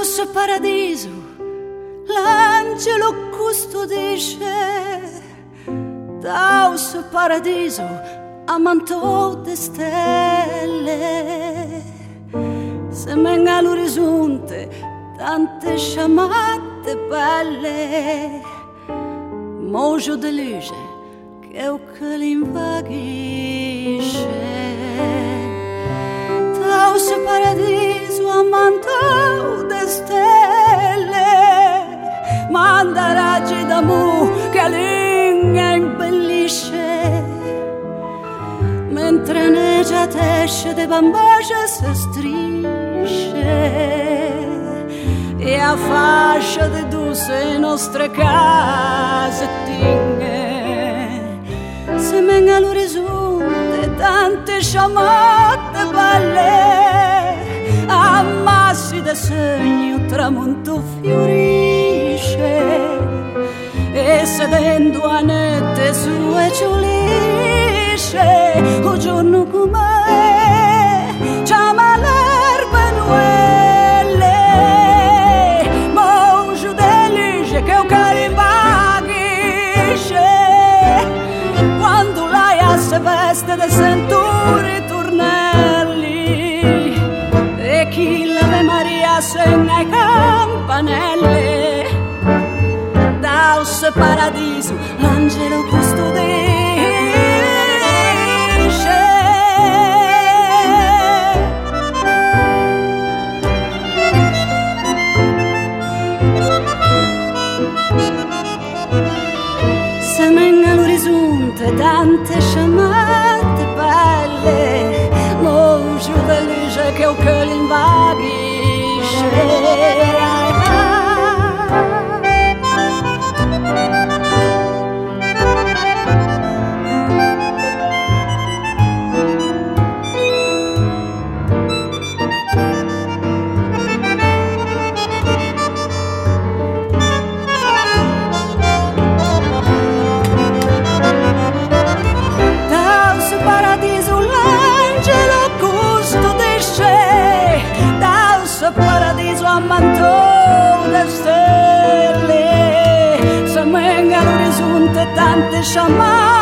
Daus paradiso l'angelo custodisce, daus paradiso amantou de stelle, semen all'orizzonte tante sciamate belle, mojo de luce che o che l'invaghisce. Daus paradiso amantou de stelle, manda raggi d'amore che l'inga imbellisce, mentre neggia tesce de bambace se strisce e a fascia de duse nostre casettine. Semen all'orizzonte tante sciamate belle, ammassi de sogni un tramonto fiorisce e sedendo a nette sue ciulisce un giorno come chiama l'erba nuelle, monjo delice che un carimbaghisce quando l'aia se veste de senturi tornelli e chi l'Ave Maria segna i campanelli. Daus paradiso l'angelo custodisce. Semen all'orizzonte tante sciamate belle, mojo de luce che o che l'invaghisce. Paradiso amantou de stelle, semen all'orizzonte tante sciamate